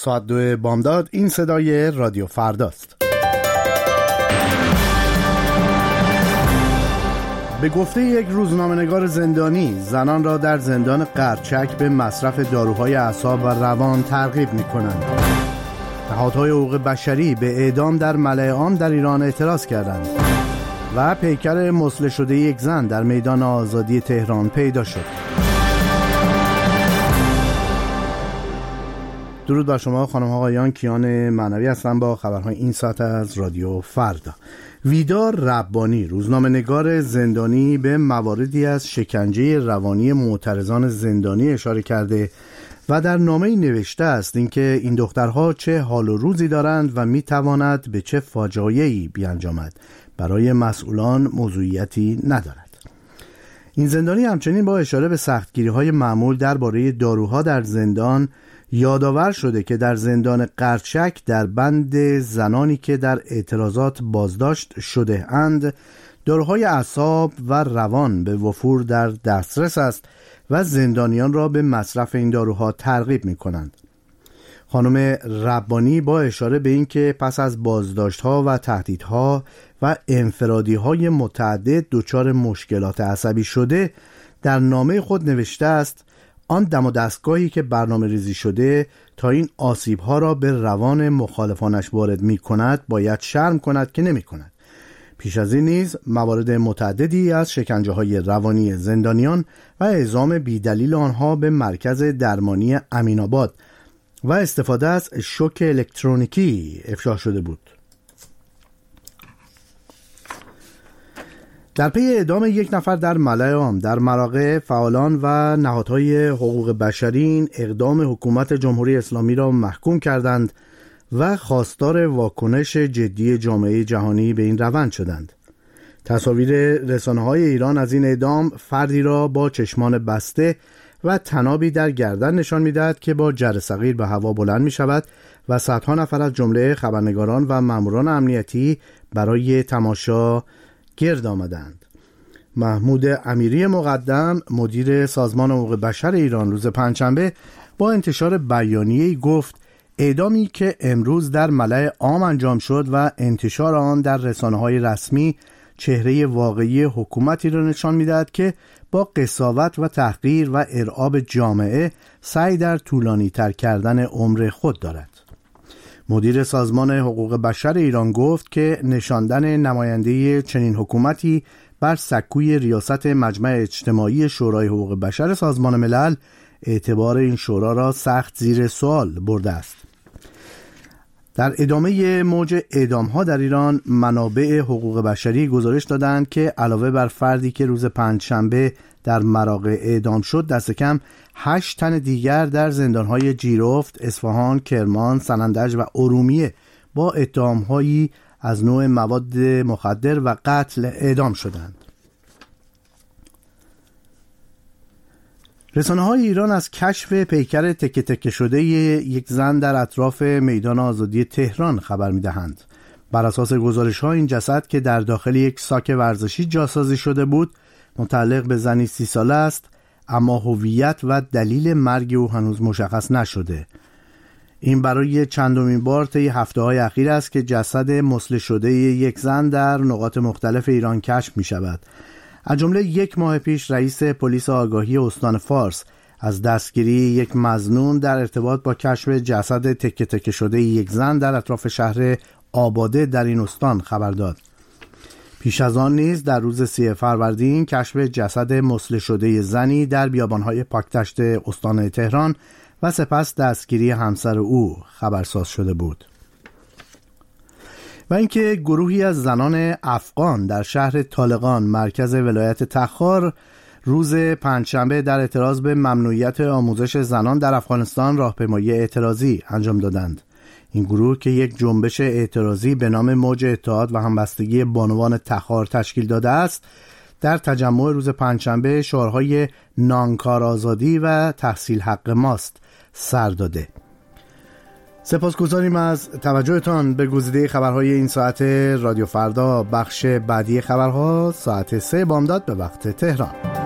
ساعت 2 بامداد. این صدای رادیو فرداست. به گفته یک روزنامه‌نگار زندانی، زنان را در زندان قرچک به مصرف داروهای اعصاب و روان ترغیب می‌کنند. نهادهای حقوق بشری به اعدام در ملأ عام در ایران اعتراض کردند و پیکر مسله شده یک زن در میدان آزادی تهران پیدا شد. درود بر شما خانم ها آقایان، کیان معنوی هستم با خبرهای این ساعت از رادیو فردا. ویدار ربانی، روزنامه‌نگار زندانی، به مواردی از شکنجه روانی معترضان زندانی اشاره کرده و در نامه‌ای نوشته است اینکه این دخترها چه حال و روزی دارند و میتواند به چه فاجایعی بیانجامد. برای مسئولان موضوعیتی ندارد. این زندانی همچنین با اشاره به سختگیری‌های معمول درباره داروها در زندان یادآور شده که در زندان قرچک در بند زنانی که در اعتراضات بازداشت شده اند داروهای اعصاب و روان به وفور در دسترس است و زندانیان را به مصرف این داروها ترغیب می کنند. خانم ربانی با اشاره به این که پس از بازداشت‌ها و تهدیدها و انفرادی‌های متعدد دچار مشکلات عصبی شده، در نامه خود نوشته است آن دم و دستگاهی که برنامه ریزی شده تا این آسیب‌ها را به روان مخالفانش وارد می‌کند باید شرم کند که نمی‌کند. پیش از این نیز موارد متعددی از شکنجه‌های روانی زندانیان و اعزام بی‌دلیل آنها به مرکز درمانی امین‌آباد و استفاده از شوک الکترونیکی افشا شده بود. در پی اعدام یک نفر در ملأ عام در مراغه، فعالان و نهادهای حقوق بشری این اقدام حکومت جمهوری اسلامی را محکوم کردند و خواستار واکنش جدی جامعه جهانی به این روند شدند. تصاویر رسانه‌های ایران از این اعدام فردی را با چشمان بسته و طنابی در گردن نشان می‌دهد که با جرثقیل به هوا بلند می‌شود و صدها نفر از جمله خبرنگاران و ماموران امنیتی برای تماشا گرد آمدند. محمود امیری مقدم، مدیر سازمان حقوق بشر ایران، روز پنجشنبه با انتشار بیانیه‌ای گفت اعدامی که امروز در ملأ عام انجام شد و انتشار آن در رسانه‌های رسمی چهره واقعی حکومتی را نشان می‌دهد که با قساوت و تحقیر و ارعاب جامعه سعی در طولانی‌تر کردن عمر خود دارد. مدیر سازمان حقوق بشر ایران گفت که نشاندن نماینده چنین حکومتی بر سکوی ریاست مجمع اجتماعی شورای حقوق بشر سازمان ملل اعتبار این شورا را سخت زیر سوال برده است. در ادامه موج اعدام‌ها در ایران، منابع حقوق بشری گزارش دادند که علاوه بر فردی که روز پنجشنبه در مراغه اعدام شد، دست کم 8 تن دیگر در زندان‌های جیرفت، اصفهان، کرمان، سنندج و ارومیه با اتهام‌هایی از نوع مواد مخدر و قتل اعدام شدند. رسانه‌های ایران از کشف پیکر تکه تکه شده یک زن در اطراف میدان آزادی تهران خبر می‌دهند. بر اساس گزارش‌ها این جسد که در داخل یک ساک ورزشی جاسازی شده بود، متعلق به زنی 30 ساله است، اما هویت و دلیل مرگ او هنوز مشخص نشده. این برای چندمین بار طی هفته‌های اخیر است که جسد مسله شده یک زن در نقاط مختلف ایران کشف می‌شود. از جمله 1 ماه پیش رئیس پلیس آگاهی استان فارس از دستگیری یک مظنون در ارتباط با کشف جسد تکه تکه شده یک زن در اطراف شهر آباده در این استان خبر داد. پیش از آن نیز در روز 3 فروردین کشف جسد مسله شده زنی در بیابان‌های پاکدشت استان تهران و سپس دستگیری همسر او خبرساز شده بود. و اینکه گروهی از زنان افغان در شهر طالقان مرکز ولایت تخار روز پنجشنبه در اعتراض به ممنوعیت آموزش زنان در افغانستان راهپیمایی اعتراضی انجام دادند. این گروه که یک جنبش اعتراضی به نام موج اتحاد و همبستگی بانوان تخار تشکیل داده است، در تجمع روز پنجشنبه شعارهای نانکار آزادی و تحصیل حق ماست سر داده. سپاسگزاریم از توجهتان به گزیده خبرهای این ساعت رادیو فردا. بخش بعدی خبرها ساعت 3 بامداد به وقت تهران.